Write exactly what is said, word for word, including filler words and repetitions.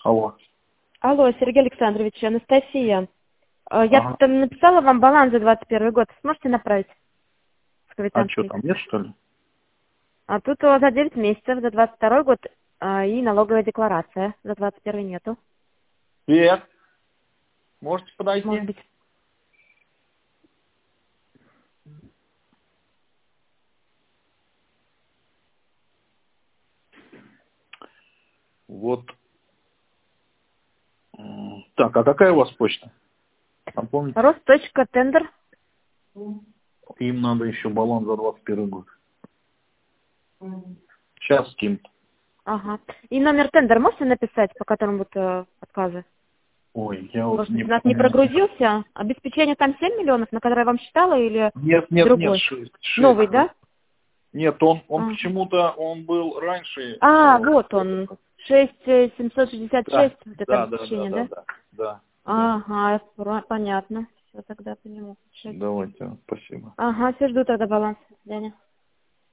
Алло. Алло, Сергей Александрович, Анастасия. Э, Я Ага. тут написала вам баланс за двадцать первый год. Сможете направить с А что, квитанцией? там нет, что ли? А тут э, за девять месяцев, за двадцать второй год э, и налоговая декларация. За двадцать первый нету. Привет. Можете Может подойти? быть. Вот. М, Так, а какая у вас почта? Напомните. Рост.тендер. Им надо еще баланс за двадцать первый год. Сейчас скинут. Ага. И номер тендер можете написать, по которому будут э, отказы? Ой, я вот Может не быть, у нас не помню. прогрузился? Обеспечение там семь миллионов, на которое я вам считала, или Нет, нет, нет, другой? шесть. Новый, шесть. да? Нет, он, он Ага. почему-то, он был раньше. А, э, вот он. шесть семьсот шестьдесят Да, шесть, вот это да, да, да, обеспечение, да, да? да, да, да. Ага, пора- понятно. Все, тогда понимаю. Давайте, спасибо. Ага, все, жду тогда баланс. До свидания.